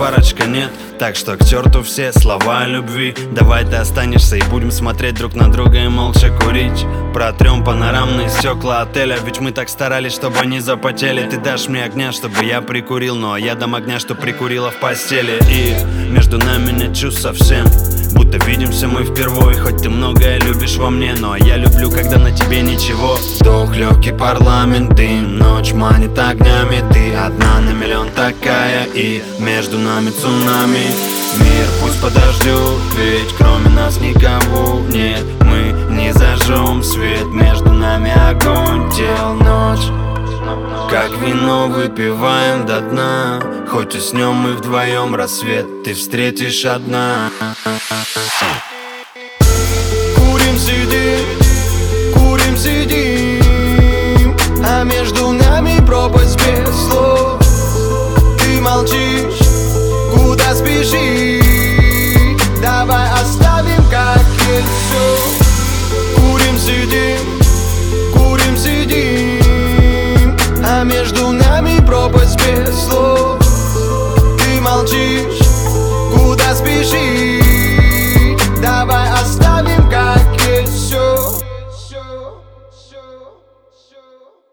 парочка нет. Так что к черту все слова о любви. Давай ты останешься и будем смотреть друг на друга и молча курить. Протрем панорамные стекла отеля, ведь мы так старались, чтобы они запотели. Ты дашь мне огня, чтобы я прикурил, ну а я дам огня, что прикурила в постели. И между нами нет чувств совсем, будто видимся мы впервые. Хоть ты многое любишь во мне, но я люблю, когда на тебе ничего. Вдох, легкий парламент, дым, ночь манит огнями. Ты одна на миллион такая, и между нами цунами. Мир пусть подождет, ведь кроме нас никого нет. Мы не зажжем свет, между нами огонь, тел, ночь. Как вино выпиваем до дна, хоть уснем мы вдвоем, рассвет ты встретишь одна. Курим, сидим, а между нами пропасть без слов. Ты молчишь, куда спешишь? Давай оставим как есть все. Курим, сидим, а между нами пропасть без слов.